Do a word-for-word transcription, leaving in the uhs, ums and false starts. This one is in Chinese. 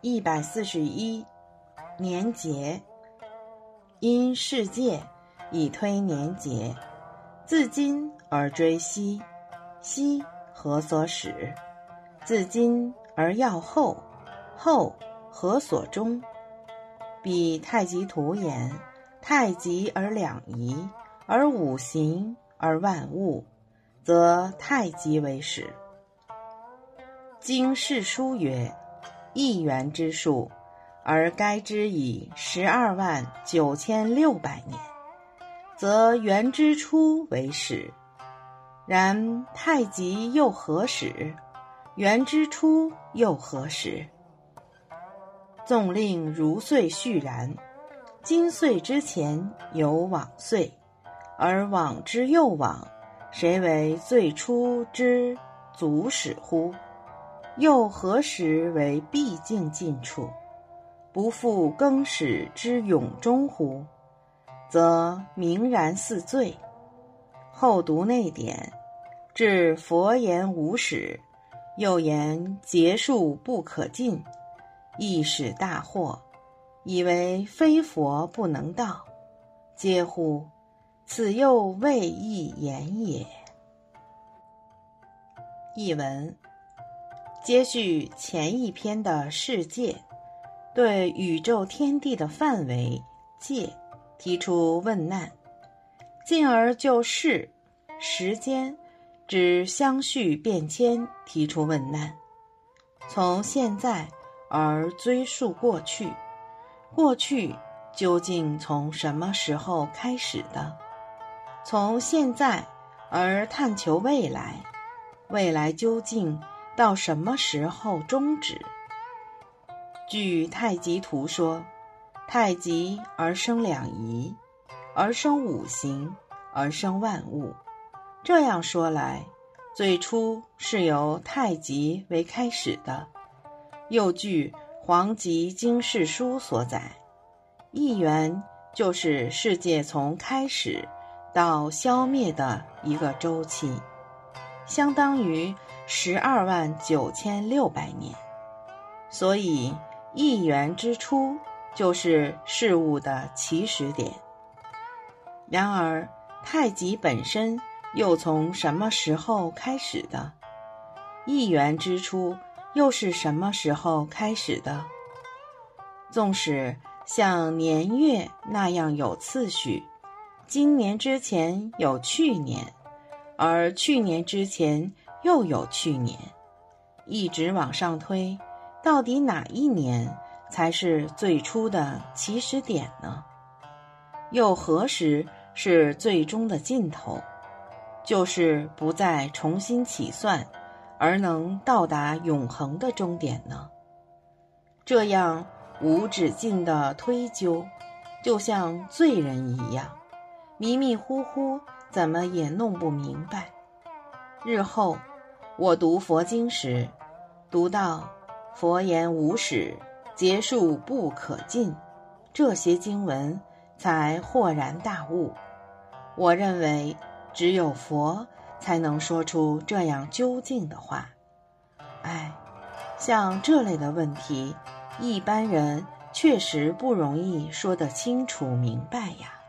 一百四十一，年节。因世界以推年节，自今而追昔，昔何所始？自今而要后，后何所终？彼太极图言，太极而两仪，而五行，而万物，则太极为始。经世书曰：一元之数，而该之以十二万九千六百年，则元之初为始。然太极又何始？元之初又何时？纵令如岁续然，今岁之前有往岁，而往之又往，谁为最初之祖始乎？又何时为毕竟尽处？不复更始之永终乎？则明然似醉。后读内典，至佛言无始，又言劫数不可尽，亦使大惑，以为非佛不能道，嗟乎！此又未易言也。译文：接续前一篇的世界，对宇宙天地的范围界提出问难，进而就事时间之相续变迁提出问难，从现在而追溯过去，过去究竟从什么时候开始的？从现在而探求未来，未来究竟到什么时候终止？据太极图说，太极而生两仪，而生五行，而生万物。这样说来，最初是由太极为开始的。又据黄极经世书所载，一元就是世界从开始到消灭的一个周期，相当于十二万九千六百年。所以一元之初就是事物的起始点。然而太极本身又从什么时候开始的？一元之初又是什么时候开始的？纵使像年月那样有次序，今年之前有去年，而去年之前又有去年，一直往上推，到底哪一年才是最初的起始点呢？又何时是最终的尽头？就是不再重新起算，而能到达永恒的终点呢？这样无止境的推究，就像罪人一样，迷迷糊糊，怎么也弄不明白。日后我读佛经时，读到佛言无始，劫数不可尽，这些经文才豁然大悟。我认为只有佛才能说出这样究竟的话。哎，像这类的问题，一般人确实不容易说得清楚明白呀。